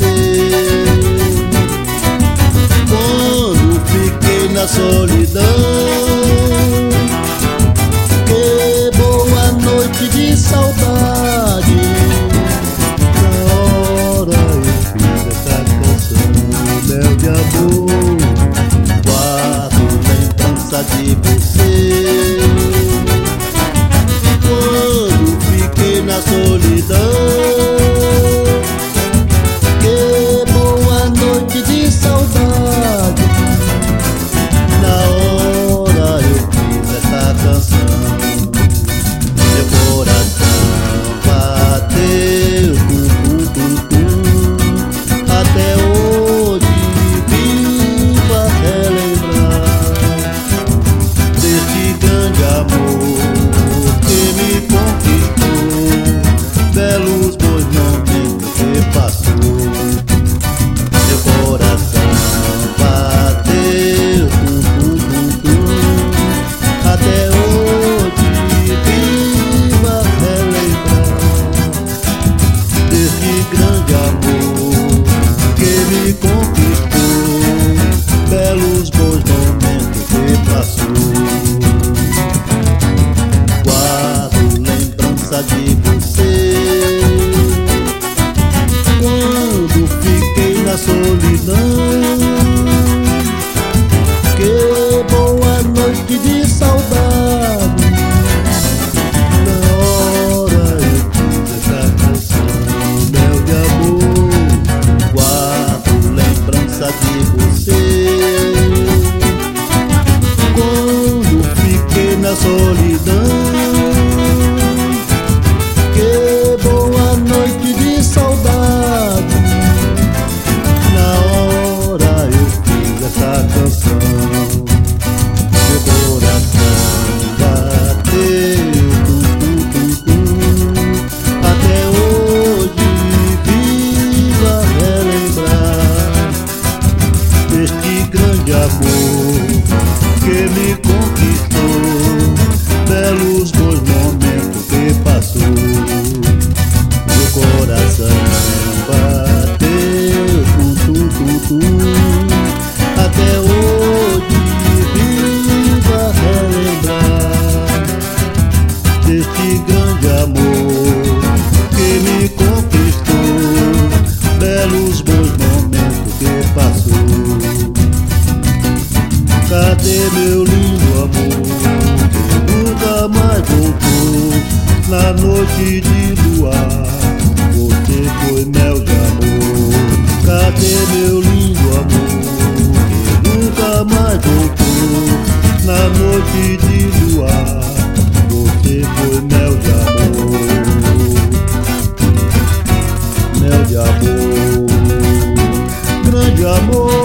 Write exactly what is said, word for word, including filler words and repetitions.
você. Quando fiquei na solidão, que boa noite de saudade. Na hora eu fiz essa canção, mel de amor, guardo lembrança de você. Quando fiquei na solidão, que boa noite de saudade. Na hora eu fiz essa canção, meu coração bateu tum, tum, tum, tum. Até hoje vivo a relembrar deste grande amor que me conquistou, belos bons momentos que passou. Meu coração bateu tum, tum, tum, tum. Até hoje vivo a relembrar desse grande amor que me conquistou, belos bons momentos que passou. Guardo lembrança de você. Quando fiquei na solidão, que boa noite de saudade. Na hora eu fiz essa canção, mel de amor, guardo lembrança de você. Quando fiquei na solidão, que boa noite de saudade. Na hora eu fiz essa canção, meu coração bateu tum, tum, tum, tum. Até hoje vivo a relembrar deste grande amor que me conquistou, belos bons momentos que passou. Meu coração bateu tum, tum, tum, tum. Até hoje vivo a relembrar deste grande amor que me conquistou, belos bons momentos que passou. Cadê meu lindo amor que nunca mais voltou? Na noite de luar você foi mel de amor. Cadê meu lindo amor que nunca mais voltou? Na noite de luar você foi mel de amor. Mel de amor, grande amor.